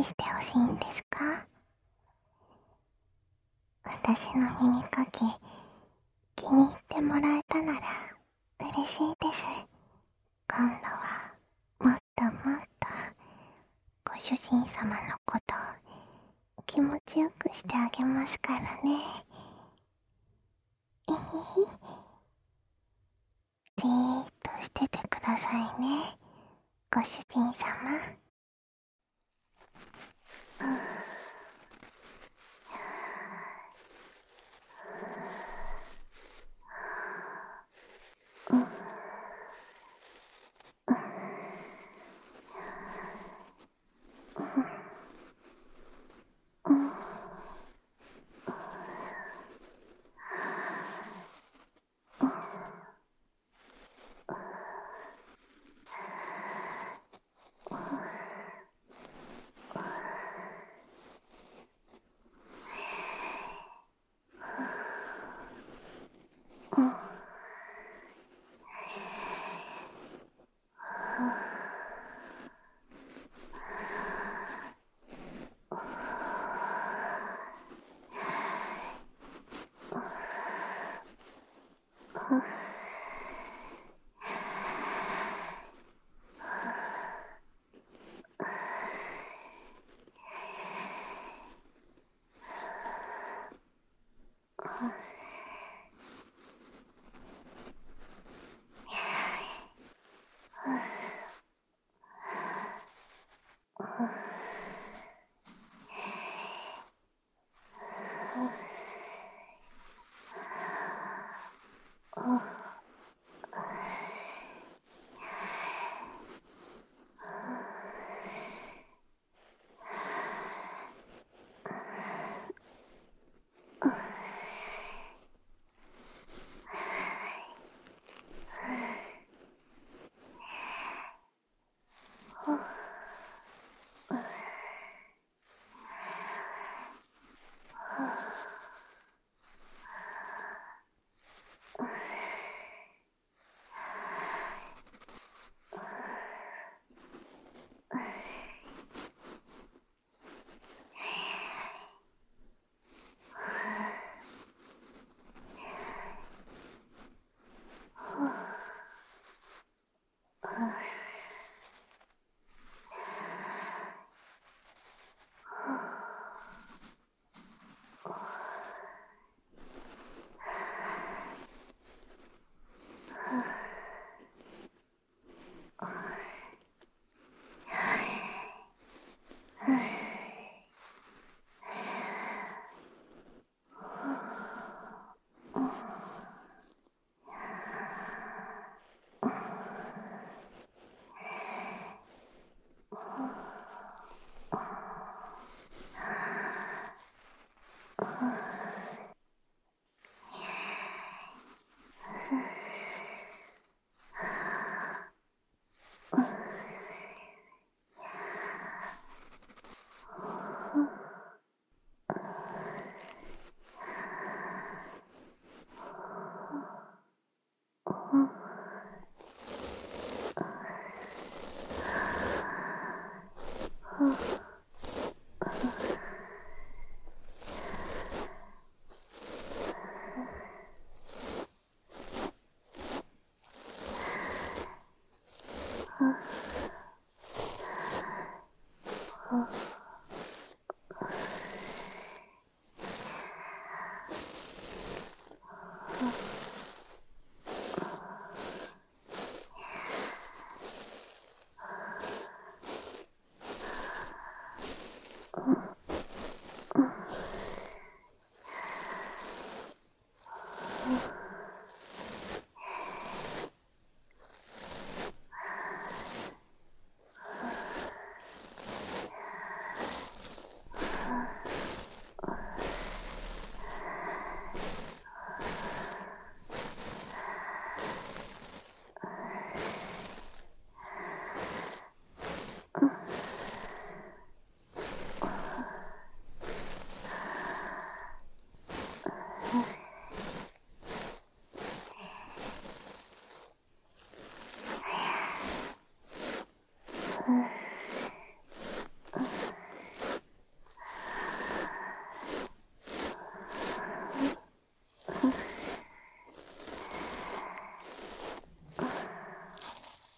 きしてほしいんですか？私の耳かき、気に入ってもらえたなら嬉しいです。今度はもっともっとご主人様のことを気持ちよくしてあげますからね。じーっとしててくださいね、ご主人様。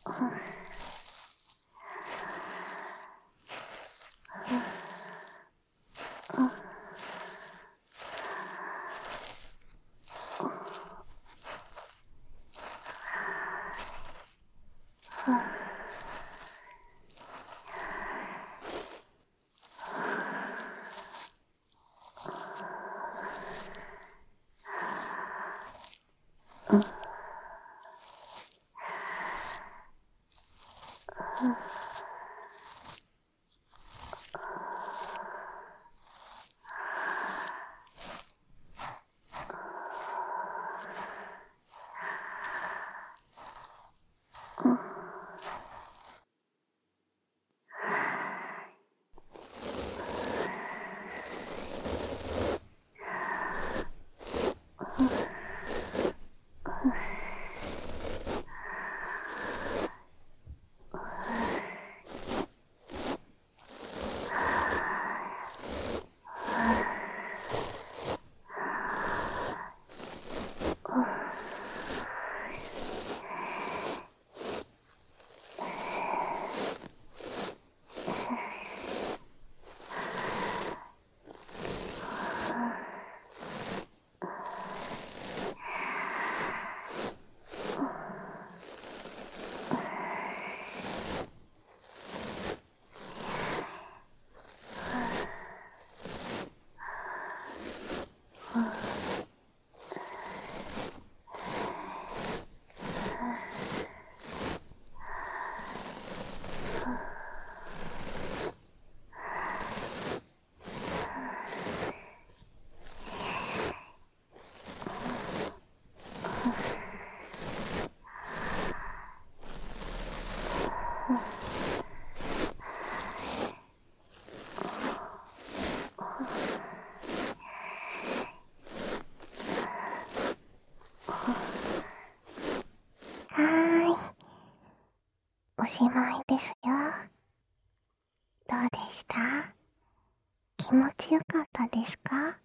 おしまいですよ。どうでした？気持ちよかったですか？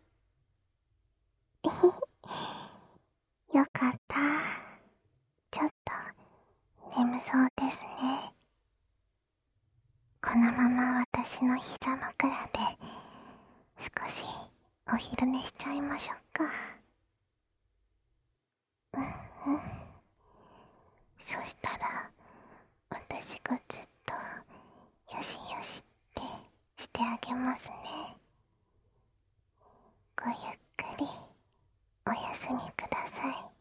よかった。ちょっと眠そうですね。このまま私の膝枕で少しお昼寝しちゃいましょうか。そしたら私がずっとよしよしってしてあげますね。ごゆっくりお休みください。